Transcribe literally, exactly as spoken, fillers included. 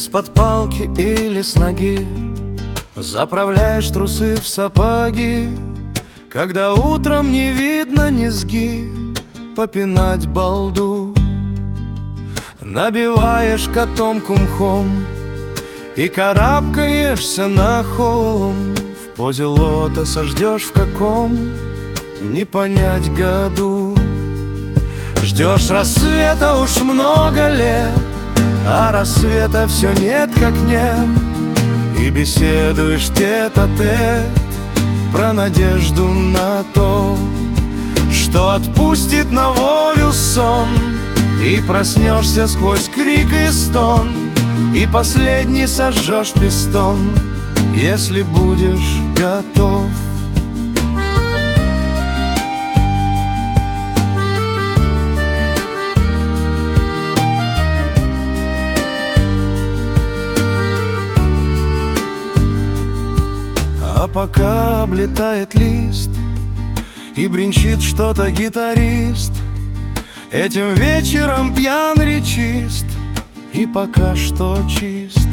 Из-под палки или с ноги заправляешь трусы в сапоги, когда утром не видно низги, попинать балду. Набиваешь котомку мхом и карабкаешься на холм. В позе лотоса ждешь в каком не понять году. Ждешь рассвета уж много лет, а рассвета все нет как нет. И беседуешь тет-а-тет про надежду на то, что отпустит на волю сон. И проснешься сквозь крик и стон, и последний сожжешь пистон, если будешь готов. А пока облетает лист и бренчит что-то гитарист, этим вечером пьян речист и пока что чист.